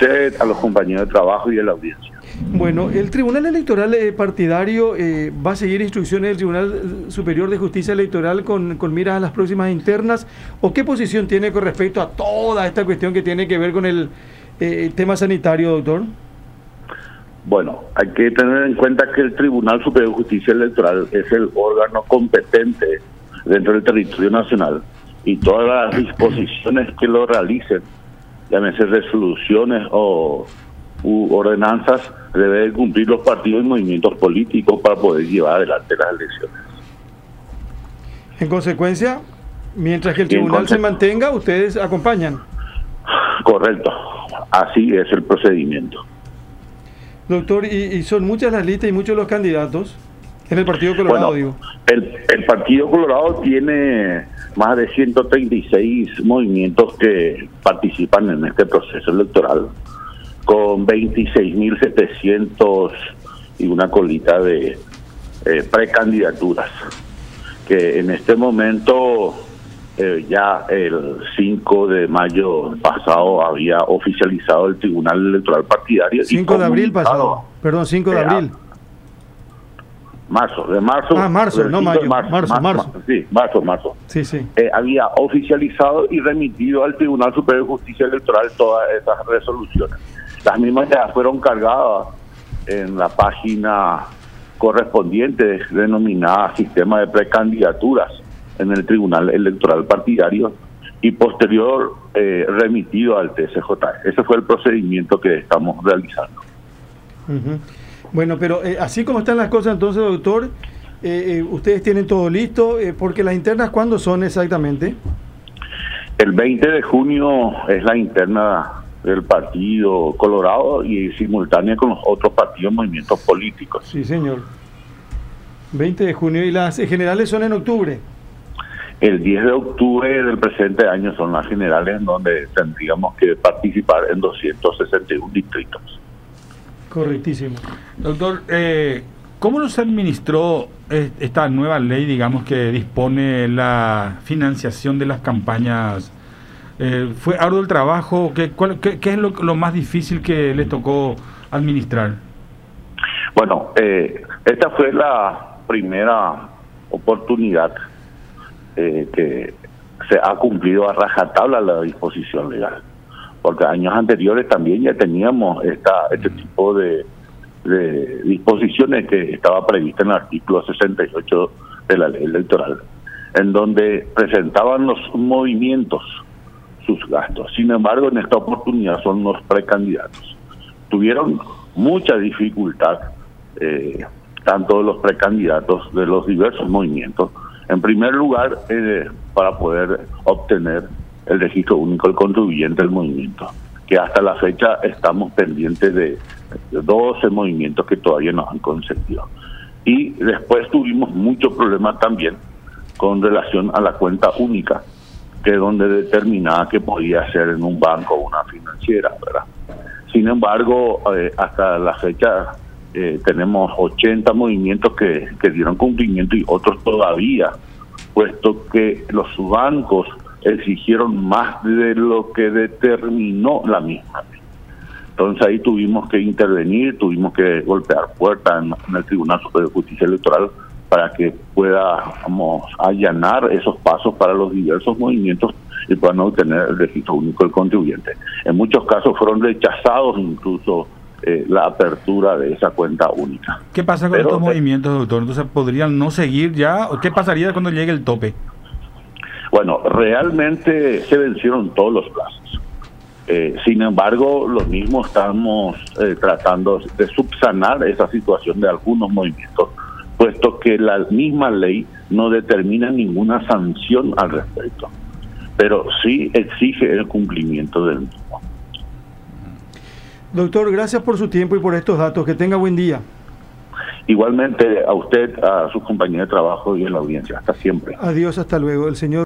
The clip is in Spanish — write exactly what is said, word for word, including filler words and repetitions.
usted, a los compañeros de trabajo y a la audiencia. Bueno, el Tribunal Electoral eh, Partidario eh, va a seguir instrucciones del Tribunal Superior de Justicia Electoral con, con miras a las próximas internas, ¿o qué posición tiene con respecto a toda esta cuestión que tiene que ver con el eh, tema sanitario, doctor? Bueno, hay que tener en cuenta que el Tribunal Superior de Justicia Electoral es el órgano competente dentro del territorio nacional y todas las disposiciones que lo realicen, llámese resoluciones o u ordenanzas, deben cumplir los partidos y movimientos políticos para poder llevar adelante las elecciones. En consecuencia, mientras que el tribunal se mantenga, ustedes acompañan. Correcto, así es el procedimiento. Doctor, y, y son muchas las listas y muchos los candidatos en el Partido Colorado, bueno, digo. El, el Partido Colorado tiene más de ciento treinta y seis movimientos que participan en este proceso electoral, con veintiséis mil setecientos y una colita de eh, precandidaturas, que en este momento, eh, ya el cinco de mayo pasado, había oficializado el Tribunal Electoral Partidario. cinco de abril pasado, perdón, cinco de abril. Marzo, de marzo. Ah, marzo, no mayo, marzo, marzo, marzo. marzo. Sí, marzo, marzo. Sí, sí. Eh, había oficializado y remitido al Tribunal Superior de Justicia Electoral todas esas resoluciones. Las mismas ya fueron cargadas en la página correspondiente denominada Sistema de Precandidaturas en el Tribunal Electoral Partidario y posterior eh, remitido al T C J. Ese fue el procedimiento que estamos realizando. Uh-huh. Bueno, pero eh, así como están las cosas entonces, doctor, eh, eh, ustedes tienen todo listo, eh, porque las internas, ¿cuándo son exactamente? El veinte de junio es la interna del Partido Colorado y simultánea con los otros partidos y movimientos políticos. Sí, señor. veinte de junio, y las generales son en octubre. El diez de octubre del presente año son las generales, en donde tendríamos que participar en doscientos sesenta y uno distritos. Correctísimo. Doctor, eh, ¿cómo nos administró esta nueva ley, digamos, que dispone la financiación de las campañas? Eh, ¿Fue arduo el trabajo? ¿Qué, cuál, qué, qué es lo, lo más difícil que les tocó administrar? Bueno, eh, esta fue la primera oportunidad eh, que se ha cumplido a rajatabla la disposición legal, porque años anteriores también ya teníamos esta este tipo de, de disposiciones que estaba prevista en el artículo sesenta y ocho de la ley electoral, en donde presentaban los movimientos sus gastos. Sin embargo, en esta oportunidad son los precandidatos. Tuvieron mucha dificultad, eh, tanto los precandidatos de los diversos movimientos, en primer lugar, eh, para poder obtener el registro único del contribuyente del movimiento, que hasta la fecha estamos pendientes de, de doce movimientos que todavía nos han concedido. Y después tuvimos muchos problemas también con relación a la cuenta única, que es donde determinaba que podía ser en un banco o una financiera, ¿verdad? Sin embargo, eh, hasta la fecha eh, tenemos ochenta movimientos que, que dieron cumplimiento y otros todavía, puesto que los bancos exigieron más de lo que determinó la misma ley. Entonces ahí tuvimos que intervenir, tuvimos que golpear puertas en, en el Tribunal Superior de Justicia Electoral para que podamos allanar esos pasos para los diversos movimientos y puedan obtener el registro único del contribuyente. En muchos casos fueron rechazados incluso eh, la apertura de esa cuenta única. ¿Qué pasa con Pero, estos eh, movimientos, doctor? Entonces, ¿podrían no seguir ya? ¿O qué pasaría cuando llegue el tope? Bueno, realmente se vencieron todos los plazos. Eh, sin embargo, lo mismo estamos eh, tratando de subsanar esa situación de algunos movimientos, puesto que la misma ley no determina ninguna sanción al respecto, pero sí exige el cumplimiento del mismo. Doctor, gracias por su tiempo y por estos datos. Que tenga buen día. Igualmente a usted, a sus compañeros de trabajo y a la audiencia. Hasta siempre. Adiós, hasta luego. El señor